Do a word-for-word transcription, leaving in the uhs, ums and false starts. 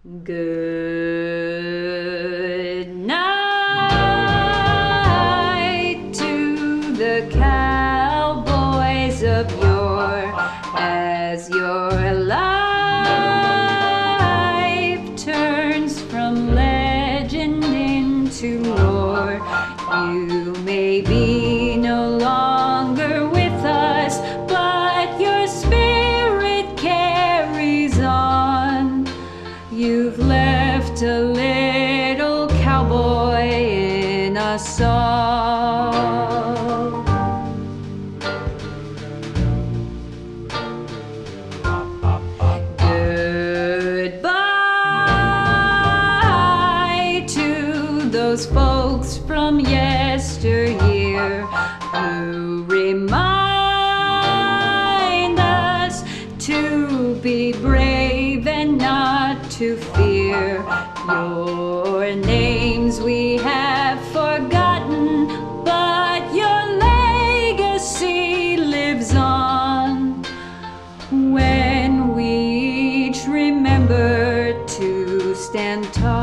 Good night to the cowboys of yore, as your life turns from legend into lore. You may be no longer with us, but your spirit carries on. You've left a little cowboy in a song. Goodbye to those folks from yesteryear who remind us to be brave and not to fear. Your names we have forgotten, but your legacy lives on. When we each remember to stand tall